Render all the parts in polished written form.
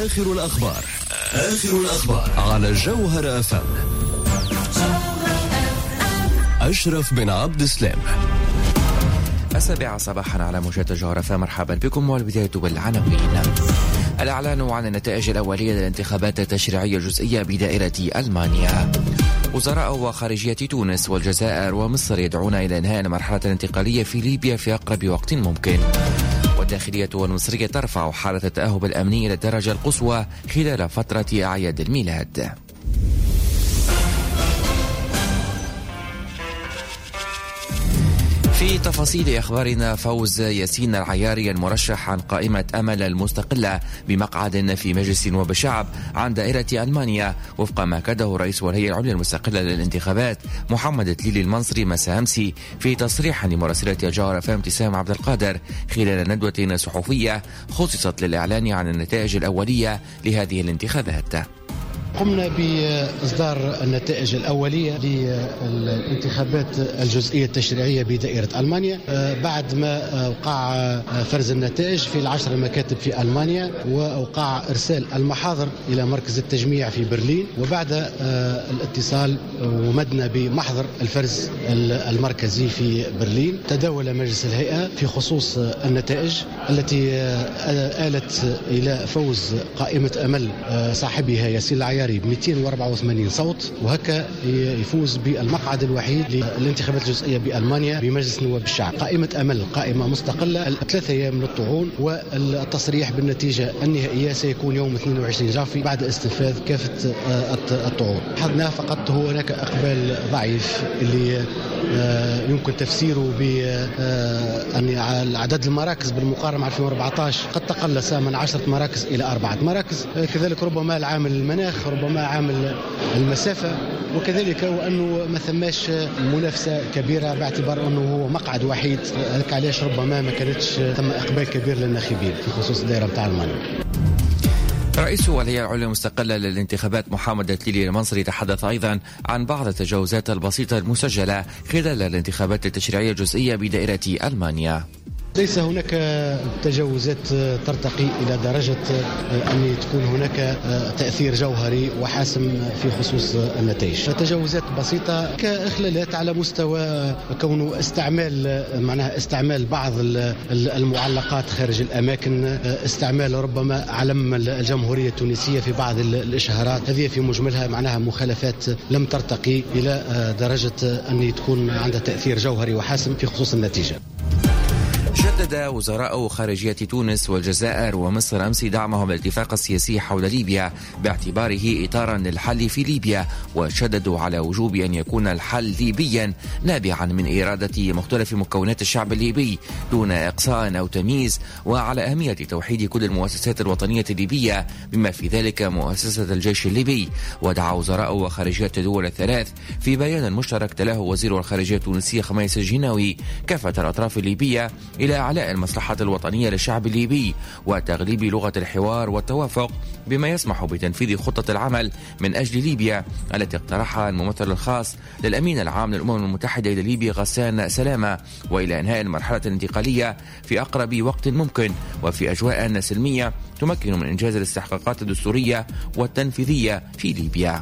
آخر الأخبار على جوهر FM. أشرف بن عبد السلام. 7 صباحا على موجات جوهر FM. مرحبا بكم، والبداية بالعناوين. الإعلان عن النتائج الأولية للانتخابات التشريعية الجزئية بدائرة ألمانيا. وزراء وخارجية تونس والجزائر ومصر يدعون إلى إنهاء المرحلة الانتقالية في ليبيا في أقرب وقت ممكن. والداخلية والمصرية ترفع حالة التأهب الأمني إلى الدرجة القصوى خلال فترة أعياد الميلاد. في تفاصيل أخبارنا، فوز ياسين العياري المرشح عن قائمة أمل المستقلة بمقعد في مجلس نواب الشعب عن دائرة ألمانيا وفق ما أكده رئيس الهيئة العليا المستقلة للانتخابات محمد تليلي المنصري مساء أمس في تصريح لمراسلة جوهر FM ابتسام عبد القادر خلال ندوة صحفية خصصت للإعلان عن النتائج الأولية لهذه الانتخابات. قمنا بإصدار النتائج الأولية للانتخابات الجزئية التشريعية بدائرة ألمانيا بعد ما وقع فرز النتائج في 10 مكاتب في ألمانيا، ووقع إرسال المحاضر إلى مركز التجميع في برلين، وبعد الاتصال ومدنا بمحضر الفرز المركزي في برلين تداول مجلس الهيئة في خصوص النتائج التي آلت إلى فوز قائمة أمل صاحبها ياسين العياري ب 284 صوت، وهكا يفوز بالمقعد الوحيد للانتخابات الجزئية بألمانيا بمجلس نواب الشعب. قائمة أمل قائمة مستقلة 3 أيام من الطعون، والتصريح بالنتيجة النهائية سيكون يوم 22 جافي بعد استنفاذ كافة الطعون. لاحظنا فقط هناك إقبال ضعيف اللي يمكن تفسيره بأن عدد المراكز بالمقارنة مع 2014 قد تقلص من 10 مراكز إلى 4 مراكز، كذلك ربما العامل المناخ، ربما عامل المسافة، وكذلك وأنه ما ثماش منافسة كبيرة باعتبار أنه هو مقعد وحيد، هذاك علاش ربما ما كانتش ثم إقبال كبير للناخبين في خصوص الدائرة متاع ألمانيا. رئيس الهيئة العليا المستقلة للانتخابات محمد تليلي المنصري تحدث أيضا عن بعض التجاوزات البسيطة المسجلة خلال الانتخابات التشريعية الجزئية بدائرة ألمانيا. ليس هناك تجاوزات ترتقي إلى درجة أن تكون هناك تأثير جوهري وحاسم في خصوص النتائج. تجاوزات بسيطة كإخلالات على مستوى كونه استعمال بعض المعلقات خارج الأماكن، استعمال ربما علم الجمهورية التونسية في بعض الإشهارات، هذه في مجملها معناها مخالفات لم ترتقي إلى درجة أن تكون عندها تأثير جوهري وحاسم في خصوص النتيجة. شدد وزراء خارجية تونس والجزائر ومصر أمس دعمهم الاتفاق السياسي حول ليبيا باعتباره إطارا للحل في ليبيا، وشددوا على وجوب أن يكون الحل ليبيا نابعا من إرادة مختلف مكونات الشعب الليبي دون إقصاء أو تمييز، وعلى أهمية توحيد كل المؤسسات الوطنية الليبية بما في ذلك مؤسسة الجيش الليبي. ودعا وزراء وخارجية الدول الثلاث في بيان مشترك تلاه وزير الخارجية التونسي خميس الجناوي كافة الأطراف الليبية إلى أعلاء المصلحة الوطنية للشعب الليبي وتغليب لغة الحوار والتوافق بما يسمح بتنفيذ خطة العمل من أجل ليبيا التي اقترحها الممثل الخاص للأمين العام للأمم المتحدة إلى ليبيا غسان سلامة، وإلى إنهاء المرحلة الانتقالية في أقرب وقت ممكن وفي أجواء سلمية تمكن من إنجاز الاستحقاقات الدستورية والتنفيذية في ليبيا.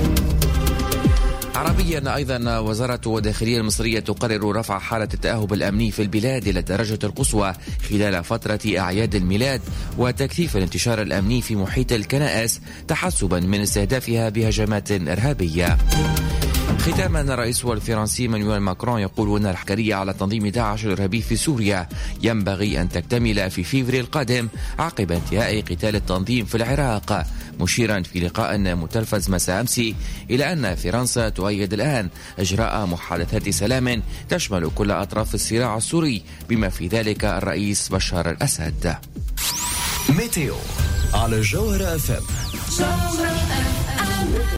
عربيا أيضا، وزارة الداخلية المصرية تقرر رفع حالة التأهب الأمني في البلاد إلى الدرجة القصوى خلال فترة أعياد الميلاد وتكثيف الانتشار الأمني في محيط الكنائس تحسبا من استهدافها بهجمات إرهابية. ختاما، الرئيس الفرنسي مانويل ماكرون يقول أن العسكرية على تنظيم داعش الإرهابي في سوريا ينبغي أن تكتمل في فيفري القادم عقب انتهاء قتال التنظيم في العراق، مشيرا في لقاء متلفز مساء أمس إلى أن فرنسا تؤيد الآن إجراء محادثات سلام تشمل كل أطراف الصراع السوري بما في ذلك الرئيس بشار الأسد. ميتيو على جوهر FM.